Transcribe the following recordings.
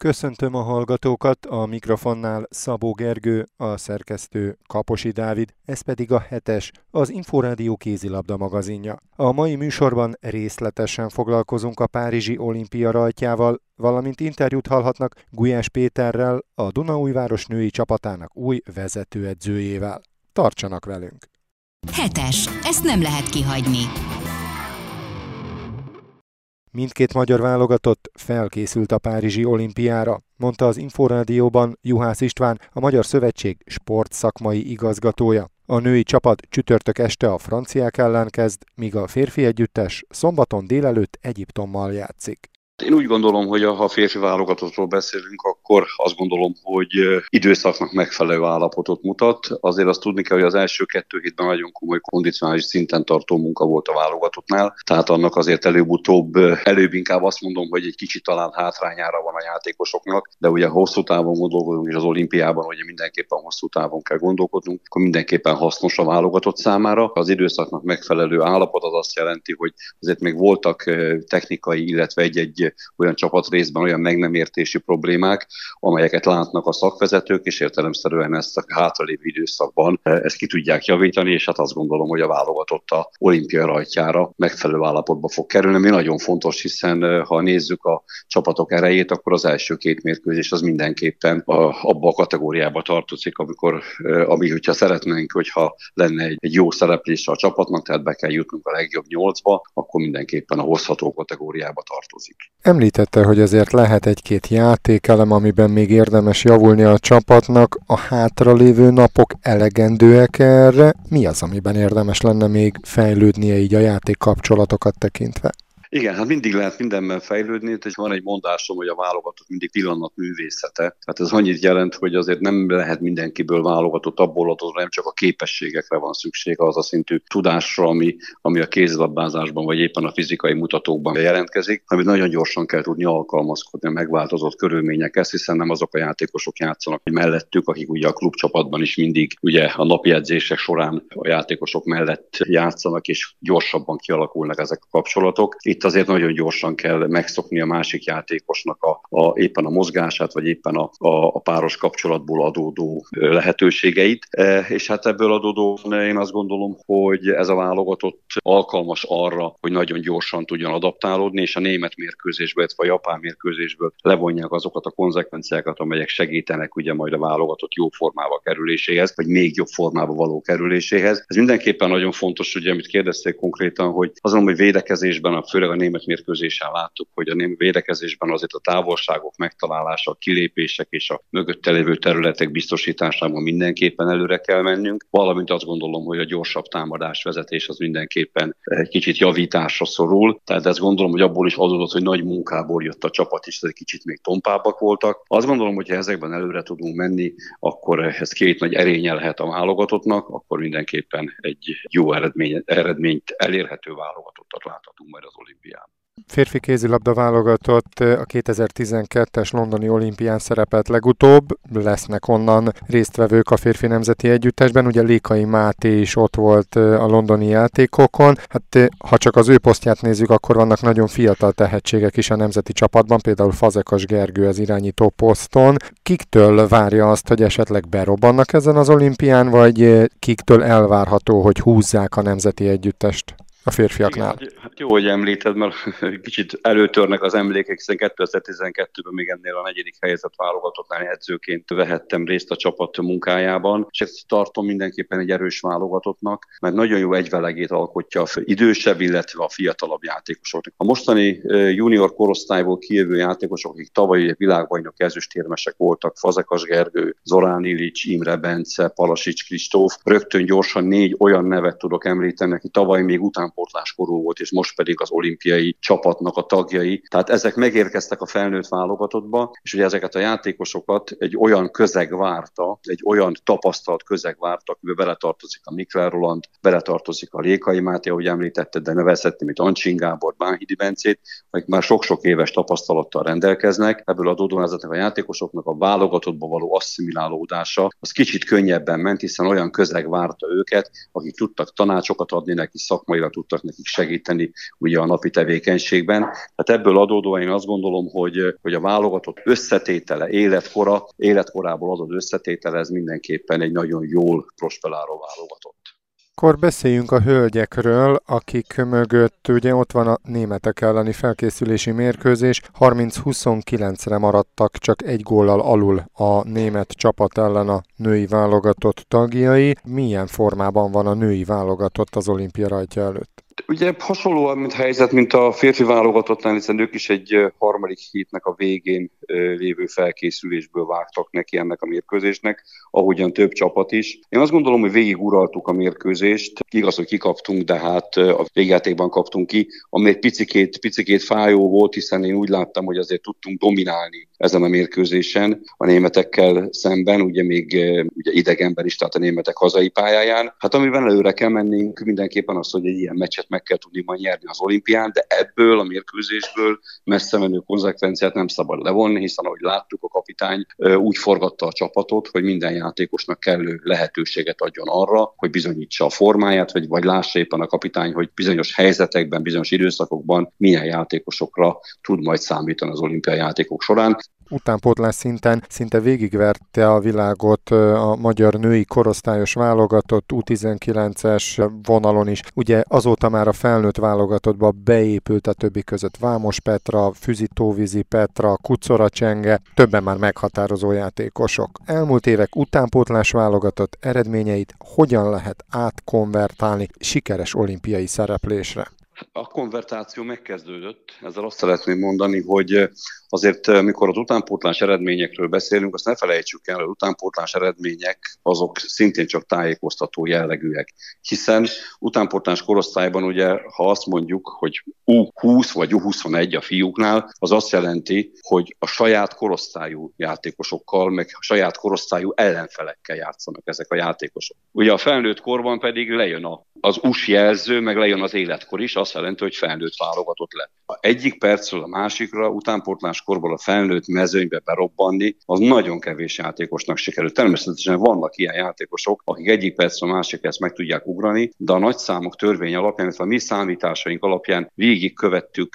Köszöntöm a hallgatókat, a mikrofonnál Szabó Gergő, a szerkesztő Kaposi Dávid, ez pedig a Hetes, az Inforádió kézilabda magazinja. A mai műsorban részletesen foglalkozunk a párizsi olimpia rajtjával, valamint interjút hallhatnak Gulyás Péterrel, a Dunaújváros női csapatának új vezetőedzőjével. Tartsanak velünk! Hetes, ezt nem lehet kihagyni. Mindkét magyar válogatott felkészült a párizsi olimpiára, mondta az Inforádióban Juhász István, a Magyar Szövetség sportszakmai igazgatója. A női csapat csütörtök este a franciák ellen kezd, míg a férfi együttes szombaton délelőtt Egyiptommal játszik. Én úgy gondolom, hogy ha a férfi válogatottról beszélünk, akkor azt gondolom, hogy időszaknak megfelelő állapotot mutat. Azért azt tudni kell, hogy az első 2 hétben nagyon komoly kondicionális szinten tartó munka volt a válogatottnál. Tehát annak azért előbb inkább azt mondom, hogy egy kicsit talán hátrányára van a játékosoknak, de ugye hosszú távon gondolkodunk, és az olimpiában ugye mindenképpen hosszú távon kell gondolkodnunk, akkor mindenképpen hasznos a válogatott számára. Az időszaknak megfelelő állapot az azt jelenti, hogy azért még voltak technikai, illetve egy olyan csapatrészben olyan meg nem értési problémák, amelyeket látnak a szakvezetők, és értelemszerűen ezt a hátralévő időszakban ezt ki tudják javítani, és hát azt gondolom, hogy a válogatott a olimpia rajtjára megfelelő állapotba fog kerülni, ami nagyon fontos, hiszen ha nézzük a csapatok erejét, akkor az első 2 mérkőzés az mindenképpen abba a kategóriába tartozik, hogyha szeretnénk, hogyha lenne egy jó szereplése a csapatnak, tehát be kell jutnunk a legjobb 8-ba, akkor mindenképpen a hozható kategóriába tartozik. Említette, hogy azért lehet egy-két játékelem, amiben még érdemes javulni a csapatnak. A hátralévő napok elegendőek erre? Mi az, amiben érdemes lenne még fejlődnie így a játékkapcsolatokat tekintve? Igen, hát mindig lehet mindenben fejlődni, és van egy mondásom, hogy a válogatott mindig pillanat művészete. Tehát ez annyit jelent, hogy azért nem lehet mindenkiből válogatott abból adódva, nem csak a képességekre van szüksége, az a szintű tudásra, ami a kézilabdázásban vagy éppen a fizikai mutatókban jelentkezik, amit nagyon gyorsan kell tudni alkalmazkodni a megváltozott körülményekhez, hiszen nem azok a játékosok játszanak mellettük, akik ugye a klubcsapatban is mindig ugye a napi edzések során a játékosok mellett játszanak, és gyorsabban kialakulnak ezek a kapcsolatok. Itt azért nagyon gyorsan kell megszokni a másik játékosnak éppen a mozgását, vagy éppen a páros kapcsolatból adódó lehetőségeit. És hát ebből adódóan én azt gondolom, hogy ez a válogatott alkalmas arra, hogy nagyon gyorsan tudjon adaptálódni, és a német mérkőzésből, vagy a japán mérkőzésből levonják azokat a konzekvenciákat, amelyek segítenek ugye majd a válogatott jó formába kerüléséhez, vagy még jobb formába való kerüléséhez. Ez mindenképpen nagyon fontos, ugye, amit kérdezték konkrétan, hogy azon, hogy védekezésben, főleg a német mérkőzésen láttuk, hogy a német védekezésben azért a távolságok megtalálása, a kilépések és a mögötte lévő területek biztosításában mindenképpen előre kell mennünk, valamint azt gondolom, hogy a gyorsabb támadás vezetés az mindenképpen egy kicsit javításra szorul. Tehát ezt gondolom, hogy abból is adódott, hogy nagy munkából jött a csapat is, egy kicsit még tompábbak voltak. Azt gondolom, hogy ha ezekben előre tudunk menni, akkor ez 2 nagy erénye lehet a válogatottnak, akkor mindenképpen egy jó eredményt elérhető válogatottat láthatunk majd az olimpián. Férfi kézilabda válogatott a 2012-es londoni olimpián szerepelt legutóbb, lesznek onnan résztvevők a férfi nemzeti együttesben, ugye Lékai Máté is ott volt a londoni játékokon, hát ha csak az ő posztját nézzük, akkor vannak nagyon fiatal tehetségek is a nemzeti csapatban, például Fazekas Gergő az irányító poszton. Kiktől várja azt, hogy esetleg berobbannak ezen az olimpián, vagy kiktől elvárható, hogy húzzák a nemzeti együttest a férfiaknál? Igen, hát jó, hogy említed, mert kicsit előtörnek az emlékek, hiszen 2012-ben még ennél a 4. helyezett válogatottnál edzőként vehettem részt a csapat munkájában, és ezt tartom mindenképpen egy erős válogatottnak, mert nagyon jó egyvelegét alkotja az idősebb, illetve a fiatalabb játékosoknak. A mostani junior korosztályból kijövő játékosok, akik tavalyi világbajnok ezüstérmesek voltak, Fazekas Gergő, Zorán Ilics, Imre Bence, Palasics Kristóf, rögtön gyorsan 4 olyan nevet tudok említeni, aki tavaly még utánpótláskorú volt, és most pedig az olimpiai csapatnak a tagjai. Tehát ezek megérkeztek a felnőtt válogatottba, és ugye ezeket a játékosokat egy olyan közeg várta, egy olyan tapasztalt közeg várta, amiben beletartozik a Mikler Roland, beletartozik a Lékai Máté, ahogy említetted, de nevezhetném itt Ancsin Gábor, Bánhidi Bencét, akik már sok-sok éves tapasztalattal rendelkeznek. Ebből adódóan ezeknek a játékosoknak a válogatottba való asszimilálódása az kicsit könnyebben ment, hiszen olyan közeg várta őket, akik tudtak tanácsokat adni neki, szakmailag tudtak nekik segíteni ugye a napi tevékenységben. Tehát ebből adódóan én azt gondolom, hogy a válogatott összetétele, életkorából adott összetétele, ez mindenképpen egy nagyon jól prosperáló válogatott. Akkor beszéljünk a hölgyekről, akik mögött ugye ott van a németek elleni felkészülési mérkőzés. 30-29-re maradtak csak egy góllal alul a német csapat ellen a női válogatott tagjai. Milyen formában van a női válogatott az olimpia rajtja előtt? Ugye hasonlóan, mint helyzet, mint a férfi válogatottnál, hiszen ők is egy harmadik hétnek a végén lévő felkészülésből vágtak neki ennek a mérkőzésnek, ahogyan több csapat is. Én azt gondolom, hogy végig uraltuk a mérkőzést. Igaz, hogy kikaptunk, de hát a végjátékban kaptunk ki, ami egy picikét fájó volt, hiszen én úgy láttam, hogy azért tudtunk dominálni ezen a mérkőzésen a németekkel szemben, ugye még ugye idegenben is, tehát a németek hazai pályáján. Hát amiben előre kell mennünk mindenképpen az, hogy egy ilyen meccset meg kell tudni majd nyerni az olimpián, de ebből a mérkőzésből messze menő konzekvenciát nem szabad levonni, hiszen ahogy láttuk, a kapitány úgy forgatta a csapatot, hogy minden játékosnak kellő lehetőséget adjon arra, hogy bizonyítsa a formáját, vagy lássa éppen a kapitány, hogy bizonyos helyzetekben, bizonyos időszakokban milyen játékosokra tud majd számítani az olimpiai játékok során. Utánpótlás szinten szinte végigverte a világot a magyar női korosztályos válogatott U19-es vonalon is. Ugye azóta már a felnőtt válogatottba beépült a többi között Vámos Petra, Füzi Tóvízi Petra, Kucora Csenge, többen már meghatározó játékosok. Elmúlt évek utánpótlás válogatott eredményeit hogyan lehet átkonvertálni sikeres olimpiai szereplésre? A konvertáció megkezdődött. Ezzel azt szeretném mondani, hogy azért, mikor az utánpótlás eredményekről beszélünk, azt ne felejtsük el, hogy az utánpótlás eredmények azok szintén csak tájékoztató jellegűek. Hiszen utánpótlás korosztályban ugye, ha azt mondjuk, hogy U20 vagy U21 a fiúknál, az azt jelenti, hogy a saját korosztályú játékosokkal, meg a saját korosztályú ellenfelekkel játszanak ezek a játékosok. Ugye a felnőtt korban pedig lejön az US jelző, meg lejön az életkor is, azt jelenti, hogy felnőtt válogatott lett. Egyik percről a másikra utánpótlás korból a felnőtt mezőnybe berobbanni, az nagyon kevés játékosnak sikerült. Természetesen vannak ilyen játékosok, akik egyik percről a másikra ezt meg tudják ugrani, de a nagyszámok törvény alapján, illetve a mi számításaink alapján végigkövettük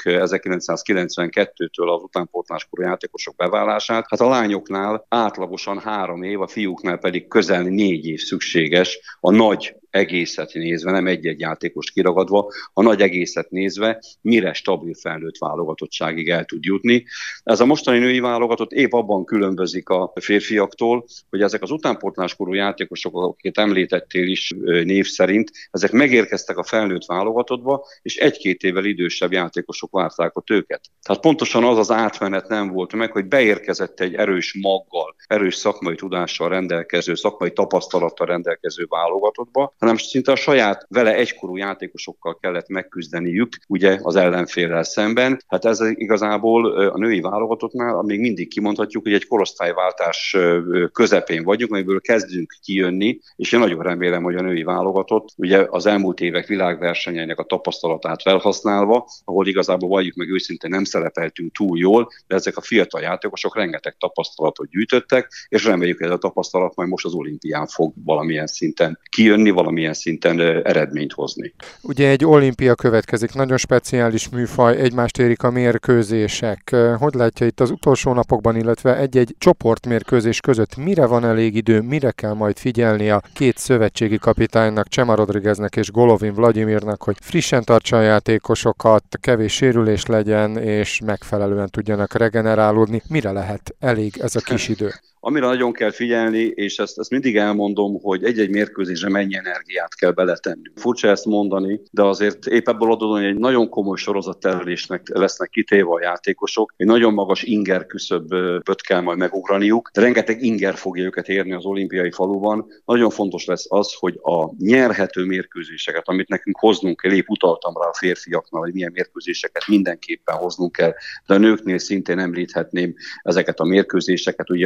1992-től az utánpótláskorú játékosok beválását. Hát a lányoknál átlagosan 3 év, a fiúknál pedig közel 4 év szükséges a nagy egészet nézve, nem egy-egy játékost kiragadva, a nagy egészet nézve, mire stabil felnőtt válogatottságig el tud jutni. Ez a mostani női válogatott épp abban különbözik a férfiaktól, hogy ezek az utánpótláskorú játékosok, akiket említettél is név szerint, ezek megérkeztek a felnőtt válogatottba, és 1-2 évvel idősebb játékosok várták ott őket. Tehát pontosan az az átmenet nem volt meg, hogy beérkezett egy erős maggal, erős szakmai tudással rendelkező, szakmai tapasztalattal rendelkező válogatottba, hanem szinte a saját vele egykorú játékosokkal kellett megküzdeniük, ugye az ellenféllel szemben. Hát ez igazából a női válogatottnál még mindig kimondhatjuk, hogy egy korosztályváltás közepén vagyunk, amiből kezdünk kijönni, és én nagyon remélem, hogy a női válogatott, ugye az elmúlt évek világversenyeinek a tapasztalatát felhasználva, ahol igazából valljuk meg őszintén nem szerepeltünk túl jól, de ezek a fiatal játékosok rengeteg tapasztalatot gyűjtöttek, és reméljük, hogy ez a tapasztalat majd most az olimpián fog valamilyen szinten kijönni, valamilyen szinten eredményt hozni. Ugye egy olimpia következik, nagyon speciális műfaj, egymást érik a mérkőzések. Hogy látja itt az utolsó napokban, illetve egy-egy csoportmérkőzés között mire van elég idő, mire kell majd figyelni a két szövetségi kapitánynak, Csema Rodrigueznek és Golovin Vladimirnak, hogy frissen tartsa a játékosokat, kevés sérülés legyen, és megfelelően tudjanak regenerálódni. Mire lehet elég ez a kis idő? Amire nagyon kell figyelni, és ezt mindig elmondom, hogy egy-egy mérkőzésre mennyi energiát kell beletenni. Furcsa ezt mondani, de azért épp ebből adódóan, hogy egy nagyon komoly sorozatterelésnek lesznek kitéve a játékosok, egy nagyon magas inger küszöböt kell majd megugraniuk, de rengeteg inger fogja őket érni az olimpiai faluban. Nagyon fontos lesz az, hogy a nyerhető mérkőzéseket, amit nekünk hoznunk kell, épp utaltam rá a férfiaknál, hogy milyen mérkőzéseket mindenképpen hoznunk kell, de a nőknél szintén említhetném ezeket a mérkőzéseket, ugye,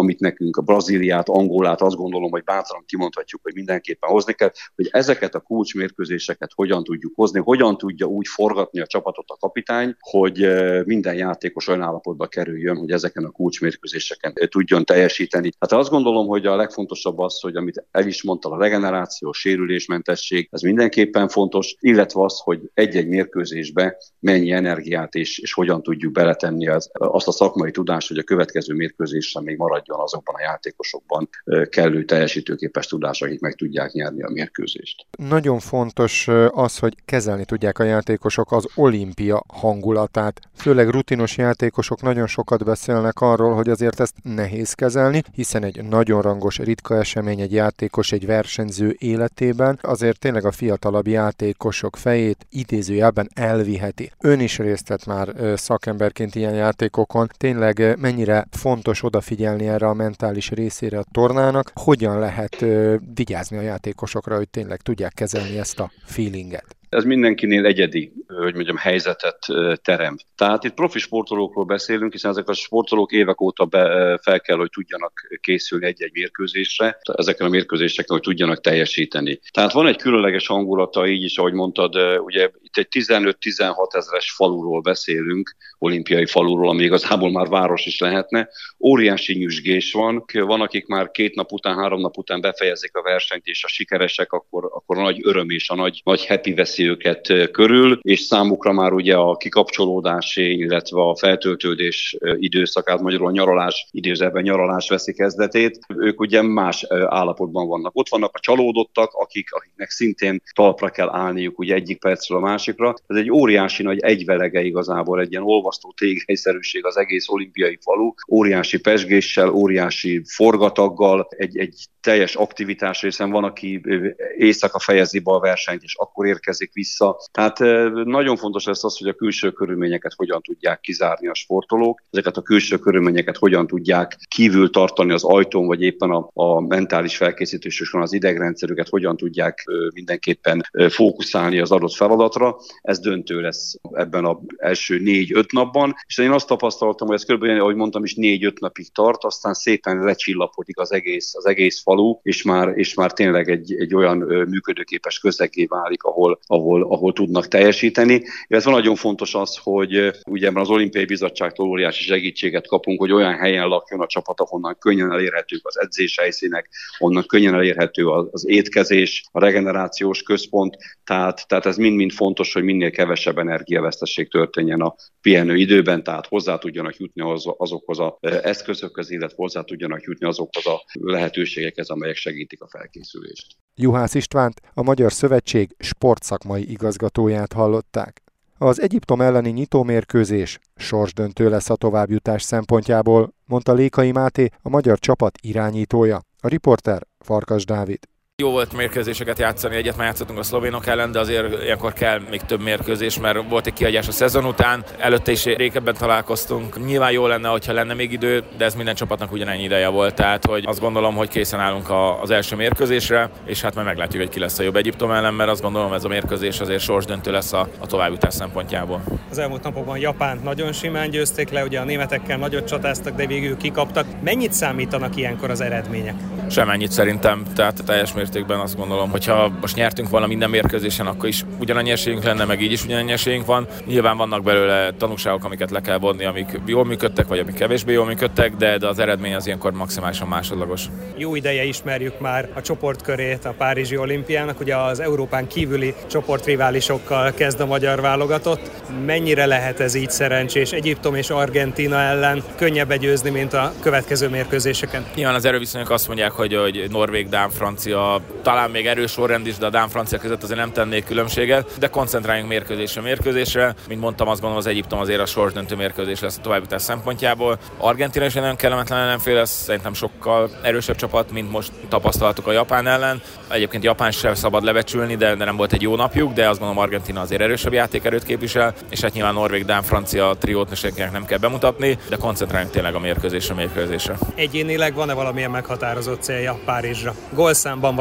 amit nekünk a Brazíliát, Angolát azt gondolom, hogy bátran kimondhatjuk, hogy mindenképpen hozni kell, hogy ezeket a kulcsmérkőzéseket hogyan tudjuk hozni, hogyan tudja úgy forgatni a csapatot a kapitány, hogy minden játékos olyan állapotba kerüljön, hogy ezeken a kulcsmérkőzéseken tudjon teljesíteni. Hát azt gondolom, hogy a legfontosabb az, hogy amit el is mondta, a regeneráció, a sérülésmentesség, ez mindenképpen fontos, illetve az, hogy egy-egy mérkőzésbe mennyi energiát és hogyan tudjuk beletenni azt a szakmai tudást, hogy a következő mérkőzésre még maradjon azokban a játékosokban kellő teljesítőképes tudás, akik meg tudják nyerni a mérkőzést. Nagyon fontos az, hogy kezelni tudják a játékosok az olimpia hangulatát. Főleg rutinos játékosok nagyon sokat beszélnek arról, hogy azért ezt nehéz kezelni, hiszen egy nagyon rangos, ritka esemény egy játékos, egy versenyző életében azért tényleg a fiatalabb játékosok fejét idézőjelben elviheti. Ön is részt vett már szakemberként ilyen játékokon. Tényleg mennyire fontos odafigyelni erre a mentális részére a tornának, hogyan lehet vigyázni a játékosokra, hogy tényleg tudják kezelni ezt a feelinget? Ez mindenkinél egyedi, hogy mondjam, helyzetet teremt. Tehát itt profi sportolókról beszélünk, hiszen ezek a sportolók évek óta fel kell, hogy tudjanak készülni egy-egy mérkőzésre, ezeken a mérkőzéseken, hogy tudjanak teljesíteni. Tehát van egy különleges hangulata, így is, ahogy mondtad, ugye itt egy 15-16 ezeres faluról beszélünk, olimpiai faluról, ami igazából már város is lehetne. Óriási nyüzsgés van, akik már 2 nap után, 3 nap után befejezik a versenyt, és a sikeresek, akkor a nagy öröm és a nagy happy veszi őket körül, és számukra már ugye a kikapcsolódási, illetve a feltöltődés időszakát, magyarul a nyaralás, idézőjelben nyaralás veszi kezdetét, ők ugye más állapotban vannak. Ott vannak a csalódottak, akiknek szintén talpra kell állniuk ugye egyik percről a másikra. Ez egy óriási nagy egyvelege igazából, egy ilyen olvasztó tégelyszerűség az egész olimpiai falu, óriási pezsgéssel, óriási forgataggal, egy teljes aktivitás, hiszen van, aki éjszaka fejezi be a versenyt, és akkor érkezik vissza. Tehát nagyon fontos lesz az, hogy a külső körülményeket hogyan tudják kizárni a sportolók, ezeket a külső körülményeket hogyan tudják kívül tartani az ajtón, vagy éppen a mentális felkészítésükön az idegrendszerüket hogyan tudják mindenképpen fókuszálni az adott feladatra. Ez döntő lesz ebben az első 4-5 napban, és én azt tapasztaltam, hogy ez körülbelül, ahogy mondtam is, 4-5 napig tart, aztán szépen lecsillapodik az egész falu, és már tényleg egy olyan működőképes közeggé válik, ahol tudnak teljesíteni. Illetve nagyon fontos az, hogy ugye az Olimpiai Bizottságtól óriási segítséget kapunk, hogy olyan helyen lakjon a csapat, ahonnan könnyen elérhetők az edzéshelyszínek, onnan könnyen elérhető az étkezés, a regenerációs központ, tehát ez mind-mind fontos, hogy minél kevesebb energiaveszteség történjen a pihenő időben, tehát hozzá tudjanak jutni azokhoz az eszközökhez, illetve hozzá tudjanak jutni azokhoz a lehetőségekhez, amelyek segítik a felkészülést. Juhász Istvánt, a Magyar Szövetség sportszakmai igazgatóját hallották. Az Egyiptom elleni nyitómérkőzés sorsdöntő lesz a továbbjutás szempontjából, mondta Lékai Máté, a magyar csapat irányítója. A riporter Farkas Dávid. Jó volt mérkőzéseket játszani, egyet már játszottunk a szlovénok ellen, de azért ilyenkor kell még több mérkőzés, mert volt egy kihagyás a szezon után, előtte is régebben találkoztunk. Nyilván jó lenne, hogyha lenne még idő, de ez minden csapatnak ugyanennyi ideje volt, tehát hogy azt gondolom, hogy készen állunk az első mérkőzésre, és hát majd meglátjuk, hogy ki lesz a jobb Egyiptom ellen, mert azt gondolom, ez a mérkőzés azért sorsdöntő lesz a továbbjutás szempontjából. Az elmúlt napokban Japánt nagyon simán győzték le, ugye a németekkel nagyot csatáztak, de végül kikaptak. Mennyit számítanak ilyenkor az eredmények? Semennyit szerintem, tehát teljes mértékben azt gondolom, hogyha most nyertünk volna minden mérkőzésen, akkor is ugyanannyi esélyünk lenne, meg így is ugyanannyi esélyünk van. Nyilván vannak belőle tanulságok, amiket le kell vonni, amik jól működtek, vagy amik kevésbé jól működtek, de az eredmény az ilyenkor maximálisan másodlagos. Jó ideje ismerjük már a csoportkörét a Párizsi olimpiának, ugye az Európán kívüli csoportriválisokkal kezd a magyar válogatott. Mennyire lehet ez így szerencsés? Egyiptom és Argentína ellen könnyebb győzni, mint a következő mérkőzéseken? Nyilván az erőviszonyok azt mondják, hogy norvég, dán, francia, talán még erős sorrend is, de a dán-francia között azért nem tennék különbséget, de koncentráljunk mérkőzésre. Mint mondtam, azt gondolom, az Egyiptom azért a sorsdöntő mérkőzés lesz a továbbjutás szempontjából. Argentína is nagyon kellemetlen ellenfél lesz, szerintem sokkal erősebb csapat, mint most tapasztaltuk a Japán ellen. Egyébként Japán sem szabad lebecsülni, de nem volt egy jó napjuk, de azt gondolom, Argentína azért erősebb játékerőt képvisel, és hát nyilván norvég, dán, francia triót senkinek nem kell bemutatni, de koncentráljunk tényleg a mérkőzésre. Egyénileg van-e valamilyen meghatározott célja Párizsra? Gólszámban vagy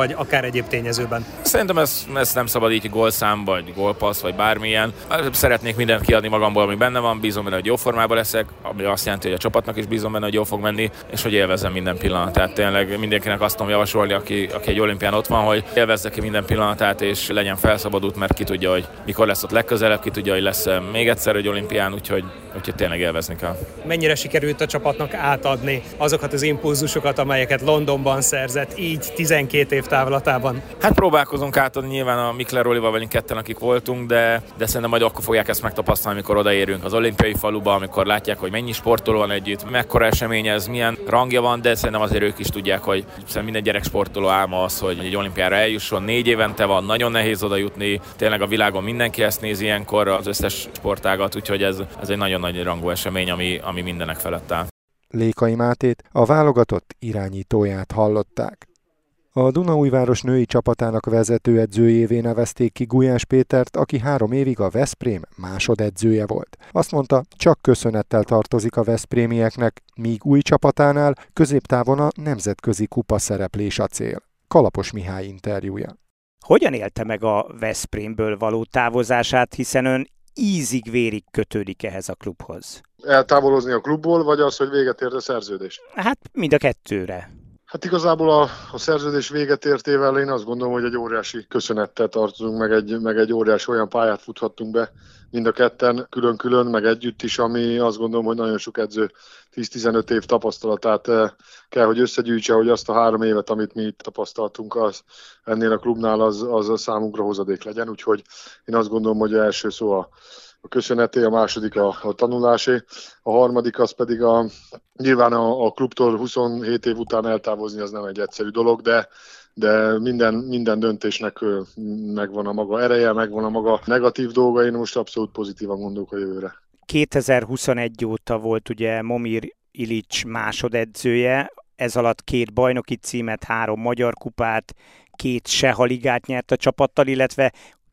vagy akár egyéb tényezőben? Szerintem ezt nem szabad így gólszám, vagy gólpassz, vagy bármilyen. Szeretnék mindent kiadni magamból, ami benne van, bízom benne, hogy jó formában leszek, ami azt jelenti, hogy a csapatnak is bízom benne, hogy jól fog menni, és hogy élvezzem minden pillanatát. Tényleg mindenkinek azt tudom javasolni, aki egy olimpián ott van, hogy élvezze ki minden pillanatát, és legyen felszabadult, mert ki tudja, hogy mikor lesz ott legközelebb, ki tudja, hogy lesz még egyszer egy olimpián, úgyhogy tényleg élvezni kell. Mennyire sikerült a csapatnak átadni azokat az impulzusokat, amelyeket Londonban szerzett, így 12 év távlatában? Hát próbálkozunk átadni nyilván a Mikler Rolival vagyunk ketten, akik voltunk, de szerintem majd akkor fogják ezt megtapasztalni, amikor odaérünk az olimpiai faluba, amikor látják, hogy mennyi sportoló van együtt, mekkora esemény ez, milyen rangja van, de szerintem azért ők is tudják, hogy minden gyerek sportoló álma az, hogy egy olimpiára eljusson. 4 évente van, nagyon nehéz oda jutni, tényleg a világon mindenki ezt nézi ilyenkor, az összes sportágat, úgyhogy ez egy nagyon nagy rangú esemény, ami mindenek felett áll. Lékai Mátét, a válogatott irányítóját hallották. A Dunaújváros női csapatának vezetőedzőjévé nevezték ki Gulyás Pétert, aki 3 évig a Veszprém másodedzője volt. Azt mondta, csak köszönettel tartozik a veszprémieknek, míg új csapatánál középtávon a nemzetközi kupa szereplés a cél. Kalapos Mihály interjúja. Hogyan élte meg a Veszprémből való távozását, hiszen ön ízig-vérig kötődik ehhez a klubhoz? Eltávolozni a klubból, vagy az, hogy véget ért a szerződés? Hát mind a kettőre. Hát igazából a szerződés véget értével én azt gondolom, hogy egy óriási köszönettel tartozunk, meg egy óriási olyan pályát futhattunk be mind a ketten, külön-külön, meg együtt is, ami azt gondolom, hogy nagyon sok edző 10-15 év tapasztalatát kell, hogy összegyűjtse, hogy azt a 3 évet, amit mi itt tapasztaltunk, ennél a klubnál az a számunkra hozadék legyen. Úgyhogy én azt gondolom, hogy az első szó a köszöneté, a második a tanulásé, a harmadik az pedig nyilván a klubtól 27 év után eltávozni az nem egy egyszerű dolog, de minden döntésnek megvan a maga ereje, megvan a maga negatív dolga, én most abszolút pozitívan gondolok a jövőre. 2021 óta volt ugye Momir Ilics másodedzője, ez alatt 2 bajnoki címet, 3 magyar kupát, 2 Seha ligát nyert a csapattal, illetve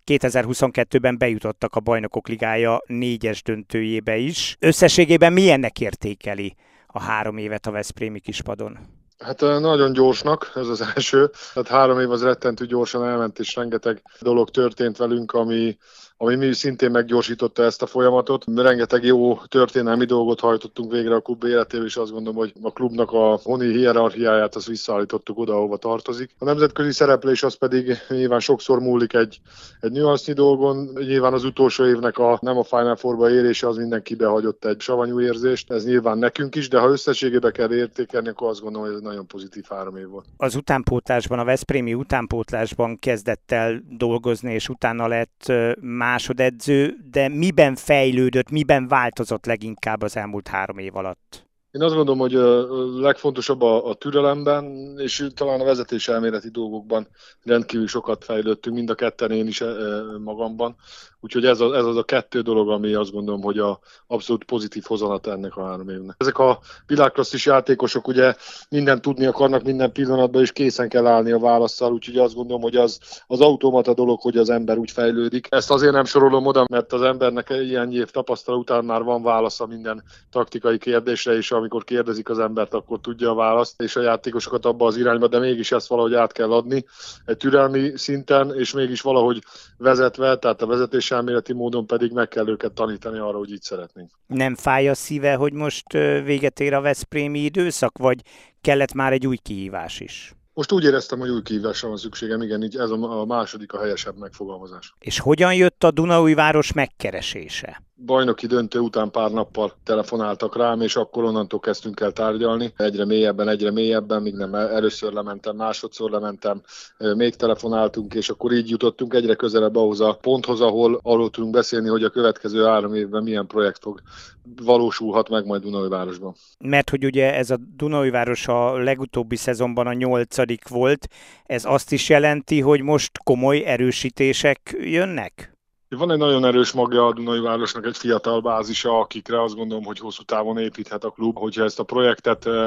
2022-ben bejutottak a Bajnokok Ligája 4-es döntőjébe is. Összességében milyennek értékeli a 3 évet a veszprémi kispadon? Hát nagyon gyorsnak, ez az első. Tehát 3 év az rettentő gyorsan elment, és rengeteg dolog történt velünk, ami mi szintén meggyorsította ezt a folyamatot. Rengeteg jó történelmi dolgot hajtottunk végre a klub életével, és azt gondolom, hogy a klubnak a honi hierarchiáját azt visszaállítottuk oda, ahova tartozik. A nemzetközi szereplés az pedig nyilván sokszor múlik egy nüansznyi dolgon. Nyilván az utolsó évnek nem a Final Fourba érése az mindenkibe hagyott egy savanyú érzést. Ez nyilván nekünk is, de ha összességében kell értékelni, akkor azt gondolom, hogy ez nagyon pozitív 3 év volt. Az utánpótlásban, a veszprémi utánpótlásban kezdett el dolgozni, és utána lett másodedző, de miben fejlődött, miben változott leginkább az elmúlt 3 év alatt? Én azt gondolom, hogy a legfontosabb a türelemben, és talán a vezetéselméleti dolgokban rendkívül sokat fejlődtünk, mind a ketten, én is magamban. Úgyhogy ez az a 2 dolog, ami azt gondolom, hogy a abszolút pozitív hozanat ennek a 3 évnek. Ezek a világklasszis játékosok ugye mindent tudni akarnak minden pillanatban, és készen kell állni a válasszal, úgyhogy azt gondolom, hogy az automata dolog, hogy az ember úgy fejlődik. Ezt azért nem sorolom oda, mert az embernek ilyen év tapasztalat után már van válasza minden taktikai kérdésre, és amikor kérdezik az embert, akkor tudja a választ, és a játékosokat abba az irányba, de mégis ezt valahogy át kell adni egy türelmi szinten, és mégis valahogy vezetve, tehát a vezetéselméleti módon pedig meg kell őket tanítani arra, hogy így szeretnénk. Nem fáj a szíve, hogy most véget ér a veszprémi időszak, vagy kellett már egy új kihívás is? Most úgy éreztem, hogy új kihívásra van szükségem, igen, így ez a második, a helyesebb megfogalmazás. És hogyan jött a Dunaújváros megkeresése? Bajnoki döntő után pár nappal telefonáltak rám, és akkor onnantól kezdtünk el tárgyalni. Egyre mélyebben, míg nem először lementem, másodszor lementem, még telefonáltunk, és akkor így jutottunk egyre közelebb ahhoz a ponthoz, ahol arról tudunk beszélni, hogy a következő 3 évben milyen projekt valósulhat meg majd Dunaújvárosban. Mert hogy ugye ez a Dunaújváros a legutóbbi szezonban a 8. volt, ez azt is jelenti, hogy most komoly erősítések jönnek? Van egy nagyon erős magja a Dunaújvárosnak, egy fiatal bázisa, akikre azt gondolom, hogy hosszú távon építhet a klub. Hogyha ezt a projektet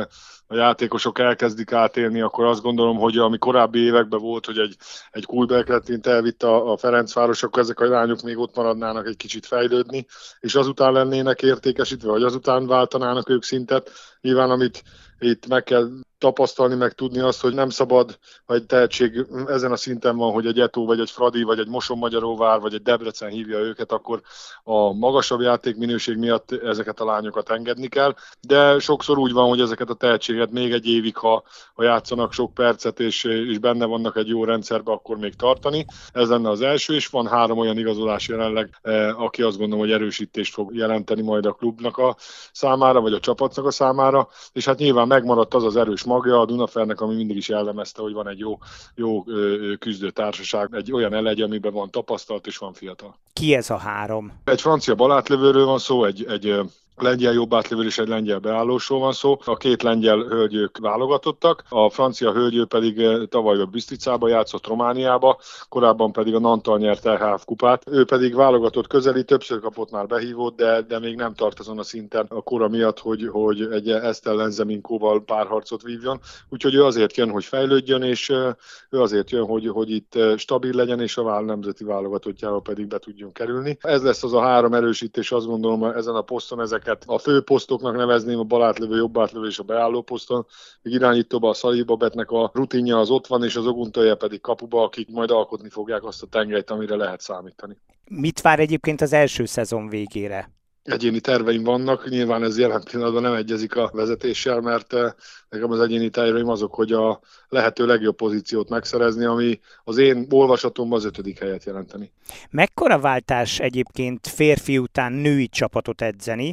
a játékosok elkezdik átélni, akkor azt gondolom, hogy ami korábbi években volt, hogy egy Kulbeck elvitt a Ferencváros, akkor ezek a lányok még ott maradnának egy kicsit fejlődni, és azután lennének értékesítve, vagy azután váltanának ők szintet. Nyilván, amit itt meg kell tapasztalni, meg tudni azt, hogy nem szabad, ha egy tehetség ezen a szinten van, hogy egy Eto, vagy egy Fradi, vagy egy Mosonmagyaróvár, vagy egy Debrecen hívja őket, akkor a magasabb játékminőség miatt ezeket a lányokat engedni kell, de sokszor úgy van, hogy ezeket a tehetséget még egy évig, ha játszanak sok percet, és benne vannak egy jó rendszerbe, akkor még tartani. Ez lenne az első, és van 3 olyan igazolás jelenleg, aki azt gondolom, hogy erősítést fog jelenteni majd a klubnak a számára, vagy a csapatnak a számára, és hát nyilván megmaradt az erős magja a Dunafernek, ami mindig is jellemezte, hogy van egy jó küzdő társaság, egy olyan elegy, amiben van tapasztalt és van fiatal. Ki ez a 3? Egy francia balátlövőről van szó, egy lengyel jobbátlövő és egy lengyel beállósról van szó. A 2 lengyel hölgyők válogatottak, a francia hölgyő pedig tavaly a Bistricába játszott Romániába, korábban pedig a Nantal nyert EHF kupát. Ő pedig válogatott közeli, többször kapott már behívót, de még nem tart azon a szinten a kora miatt, hogy egy Eszter Lenzeminkóval párharcot vívjon. Úgyhogy ő azért jön, hogy fejlődjön, és ő azért jön, hogy itt stabil legyen, és a nemzeti válogatottjába pedig be tudjon kerülni. Ez lesz az a 3 erősítés, azt gondolom, ezen a poszton ezeket a fő posztoknak nevezném, a balátlövő, jobbátlövő és a beálló poszton. Még irányítóba a Szalibabetnek a rutinja az ott van, és az Oguntolja pedig kapuba, akik majd alkotni fogják azt a tengelyt, amire lehet számítani. Mit vár egyébként az első szezon végére? Egyéni terveim vannak, nyilván ez jelen pillanatban nem egyezik a vezetéssel, mert nekem az egyéni terveim azok, hogy a lehető legjobb pozíciót megszerezni, ami az én olvasatomban az 5. helyet jelenteni. Mekkora váltás egyébként férfi után női csapatot edzeni,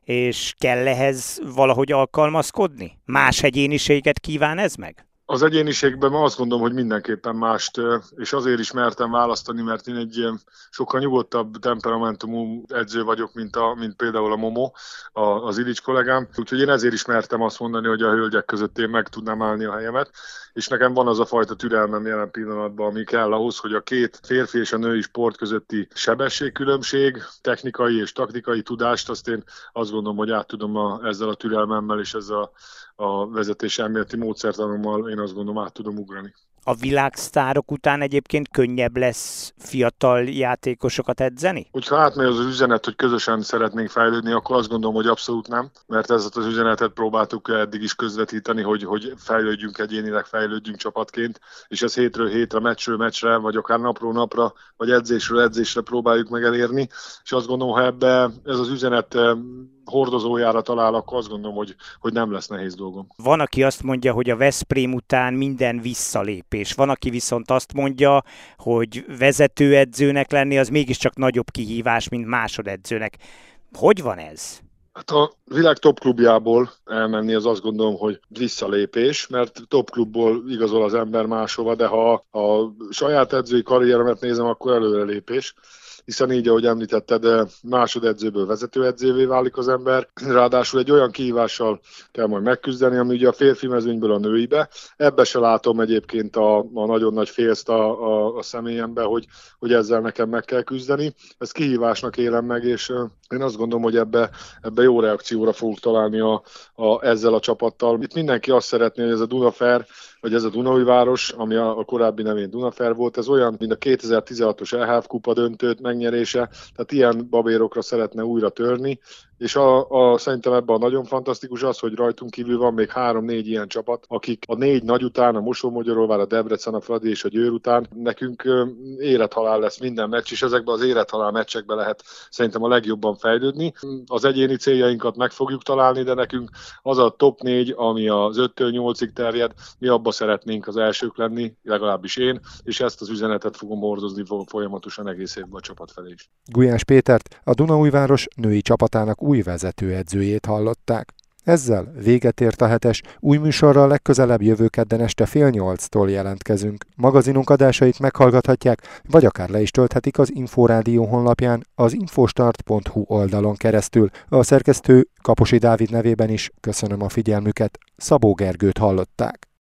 és kell ehhez valahogy alkalmazkodni? Más egyéniséget kíván ez meg? Az egyéniségben azt gondolom, hogy mindenképpen mást, és azért is mertem választani, mert én egy sokkal nyugodtabb temperamentumú edző vagyok, mint például a Momo, az Ilics kollégám. Úgyhogy én ezért is mertem azt mondani, hogy a hölgyek között én meg tudnám állni a helyemet, és nekem van az a fajta türelmem jelen pillanatban, ami kell ahhoz, hogy a 2 férfi és a női sport közötti sebességkülönbség, technikai és taktikai tudást, azt én azt gondolom, hogy át tudom ezzel a türelmemmel és ezzel a vezetés elméleti módszertanommal én azt gondolom át tudom ugrani. A világsztárok után egyébként könnyebb lesz fiatal játékosokat edzeni? Hogyha átmegy az üzenet, hogy közösen szeretnénk fejlődni, akkor azt gondolom, hogy abszolút nem, mert ezt az üzenetet próbáltuk eddig is közvetíteni, hogy fejlődjünk egyénileg, fejlődjünk csapatként, és ez hétről hétre, meccsről meccsre, vagy akár napról napra, vagy edzésről edzésre próbáljuk meg elérni, és azt gondolom, ha ebbe ez az üzenet hordozójára talál, akkor azt gondolom, hogy nem lesz nehéz dolgom. Van, aki azt mondja, hogy a Veszprém után minden visszalépés. Van, aki viszont azt mondja, hogy vezetőedzőnek lenni az mégiscsak nagyobb kihívás, mint másodedzőnek. Hogy van ez? Hát a világ top klubjából elmenni az azt gondolom, hogy visszalépés, mert top klubból igazol az ember máshova, de ha a saját edzői karrieremet nézem, akkor előrelépés. Hiszen így, ahogy említetted, másodedzőből vezetőedzővé válik az ember. Ráadásul egy olyan kihívással kell majd megküzdeni, ami ugye a férfi mezőnyből a nőibe. Ebbe se látom egyébként a nagyon nagy félszt a személyembe, hogy ezzel nekem meg kell küzdeni. Ezt kihívásnak élem meg, és én azt gondolom, hogy ebbe jó reakcióra fogunk találni ezzel a csapattal. Itt mindenki azt szeretné, hogy ez a Dunafer, vagy ez a Dunaújváros, ami a korábbi nevén Dunafer volt, ez olyan, mint a 2016-os EHF kupa döntőt megnyerése, tehát ilyen babérokra szeretne újra törni, és szerintem ebben nagyon fantasztikus az, hogy rajtunk kívül van még 3-4 ilyen csapat, akik a 4 nagy után, a Mosonmagyaróvár, a Debrecen, a Fradi és a Győr után nekünk élethalál lesz minden meccs, és ezekben az élethalál meccsekben lehet szerintem a legjobban fejlődni. Az egyéni céljainkat meg fogjuk találni, de nekünk az a top 4, ami az 5-től 8-ig terjed, mi abba szeretnénk az elsők lenni, legalábbis én, és ezt az üzenetet fogom hordozni folyamatosan egész évben a csapat felé is. Gulyás Pétert, a Dunaújváros női csapatának új vezetőedzőjét hallották. Ezzel véget ért a hetes, új műsorral legközelebb jövő kedden este 7:30-tól jelentkezünk. Magazinunk adásait meghallgathatják, vagy akár le is tölthetik az Inforádió honlapján, az infostart.hu oldalon keresztül. A szerkesztő Kaposi Dávid nevében is köszönöm a figyelmüket, Szabó Gergőt hallották.